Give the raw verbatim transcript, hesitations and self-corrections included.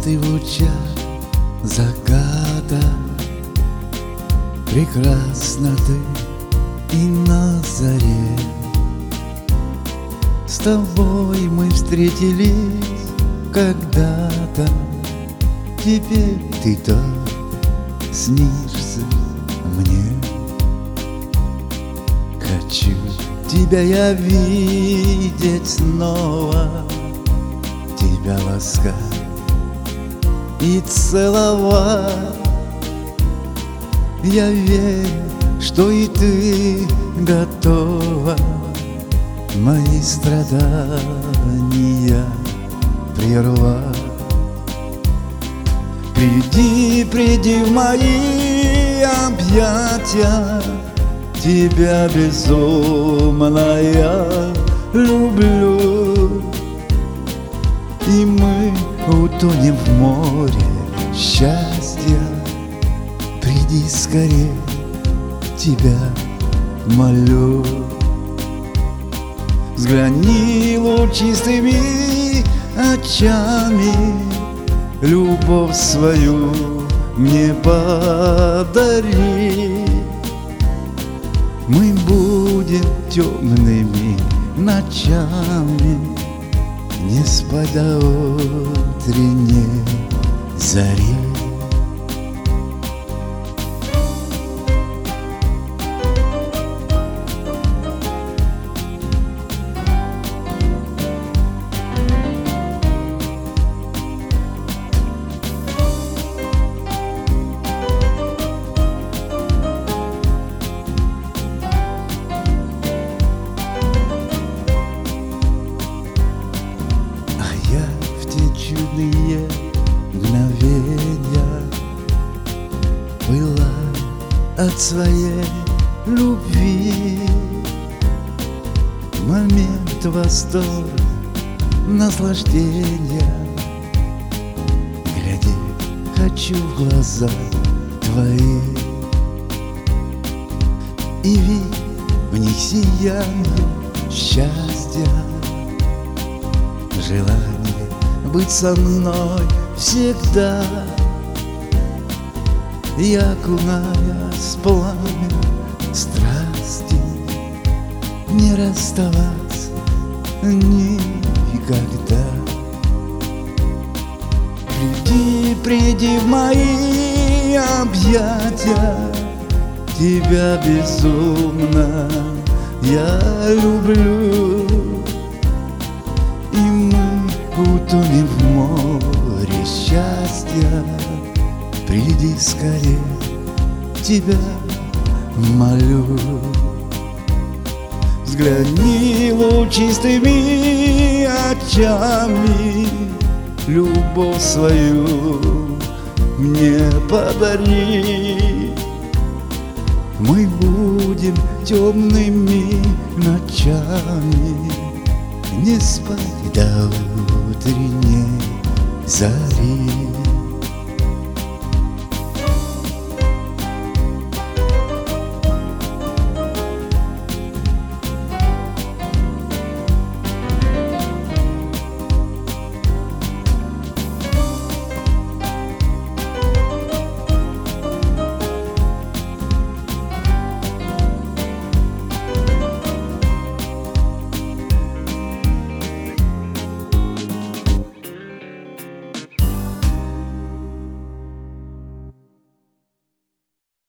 ты в лучах заката, прекрасна ты и на заре. С тобой мы встретились когда-то, теперь ты так снишься мне. Хочу тебя я видеть снова, тебя ласкать и целовать. Я верю, что и ты готова мои страдания прервать. Приди, приди в мои объятия, тебя безумно я люблю. И мы утонем в море счастья. Приди скорее, тебя молю. Взгляни лучистыми очами, любовь свою мне подари. Мы будем темными ночами не спать до утренней зари. Чудные мгновения была от своей любви. Момент восторга, наслаждения. Гляди, хочу в глаза твои, и видь в них сияние счастья. Желание быть со мной всегда, и окуная с пламя страсти, не расставаться никогда. Приди, приди в мои объятия, тебя безумно я люблю. Утонем в море счастья. Приди скорее, тебя молю. Взгляни лучистыми очами, любовь свою мне подари. Мы будем темными ночами не спать до утренней зари.